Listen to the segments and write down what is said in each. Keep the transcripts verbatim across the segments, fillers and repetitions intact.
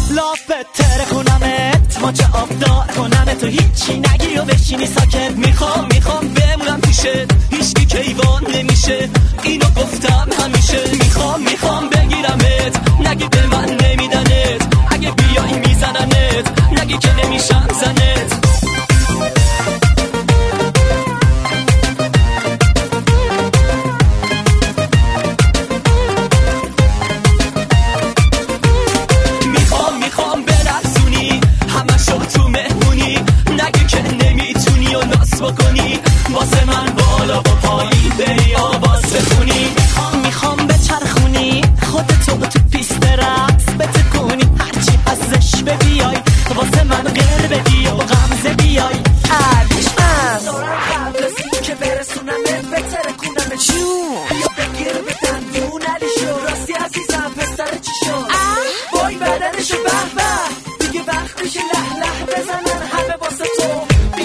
لافت تره کنمت ماچه آبدار کنمت تو هیچی نگی و بشینی ساکت. میخوام میخوام بمونم پیشت هیچکی کیوان نمیشه اینو گفتم همیشه. میخوام میخوام بگیرمت نگی به من نمیدنت اگه بیایی میزننت نگی که نمیشم زنت. بکنی واسه من بالا و پایین بری آواز بخونی. میخوام میخوام بچرخونی خودتو تو پیست رقص بتکونی هرچی ازش ببیای واسه من غیر بدی و غمزه بیای. عشقم دارم قبل که برسونمت بتره کنم جون بیا بگیر بدن دون علی شو راستی عزیزم پسر چی شد وای بدنشو به به دیگه وقتش له له بزنن همه واسه تو.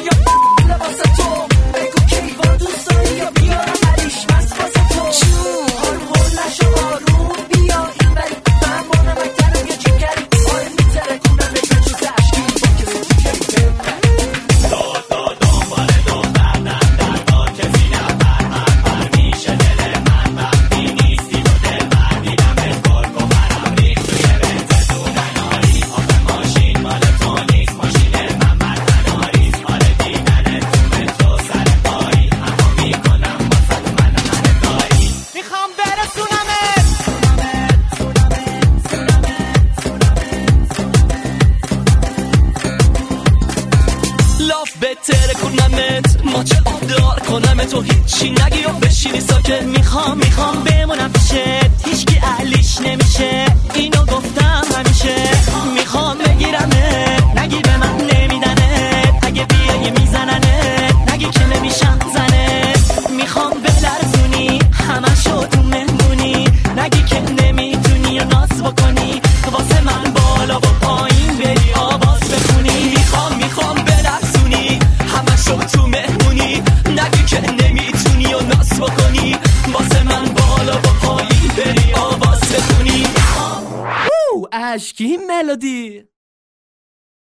بهتره کنمت ماچه آبدار کنمت تو هیچی نگی و بشینی ساکت. میخوام میخوام بمونم پیشت هیچکی اهلیش نمیشه اینو گفتم همیشه. میخوام بگیرمت نگی به من نمیدنت اگه بیایی میزننت نگی که نمیشم زنت. میخوام بلرزونی همشو تو مهمونی نگی که نمیتونی و ناز بکنی واسه من بالا و پایین بری آواز بخونی. میخوام میخوام بلرزونی همشو تو مهمونی نگی که نمیتونی و ناز بکنی واسه من بالا و پایین بری آواز بخونی. اشکی ملودی